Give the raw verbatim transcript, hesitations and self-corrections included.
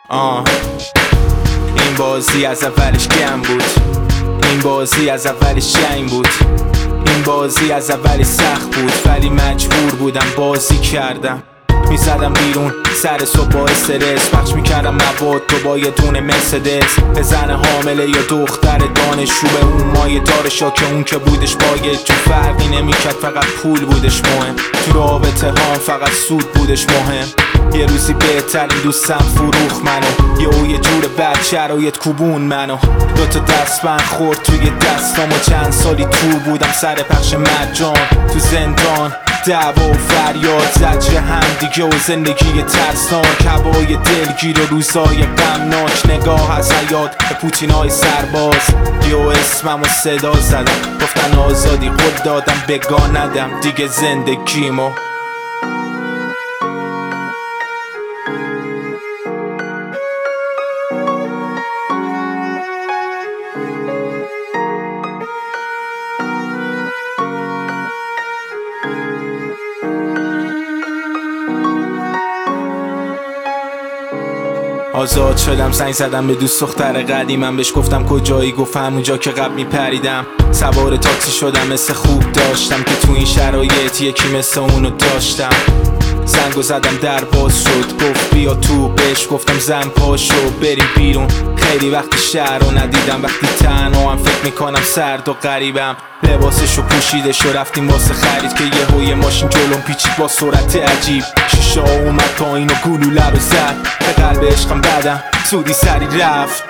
آه این بازی از اولش گم بود، این بازی از اولش جنگ بود، این بازی از اولش سخت بود، ولی مجبور بودم بازی کردم. میزدم بیرون سر صبح با استرس، پخش میکردم مواد تو با یه دونه مرسدس. به زن حامله یا دختر دانشجو، به اون مایه دارشا که اون که بودش باید جو، فرقی نمیکرد فقط پول بودش مهم. تو رابطه هم فقط سود بودش مهم. یه روزی بهترین دوستم فروخ منو، یه او یه جور بد شرایط کوبون منو. دوتا دستبند خورد توی دستام و چند سالی تو بودم سر پخش مرجان. تو زندان دعوا و فریاد، زجر هم دیگه و زندگی ترسناک، هوای دلگیر و روزای غمناک، نگاه از حیات به پوتینای سرباز. یه اسمم و صدا زدم، گفتن آزادی، قول دادم بگاه ندم دیگه زندگیمو. آزاد شدم، زنگ زدم به دوست دختر قدیمم، بهش گفتم کجایی، گفت همونجا که قبل میپریدم. سوار تاکسی شدم، مثل خوب داشتم که تو این شرایط یکی مثل اونو داشتم. زنگو زدم در باز شد، گفت بیا تو، بهش گفتم زن پاشو بریم بیرون. خیلی وقتی شهر رو ندیدم، وقتی تنها هم فکر میکنم سرد و غریبم. لباسشو پوشیدش و رفتیم واسه خرید که یهو یه ماشین جلوم پیچید با سرعت عجیب. شیشه اومد پایین و گلوله رو زد، به قلب عشقم بدم زودی سری رفت.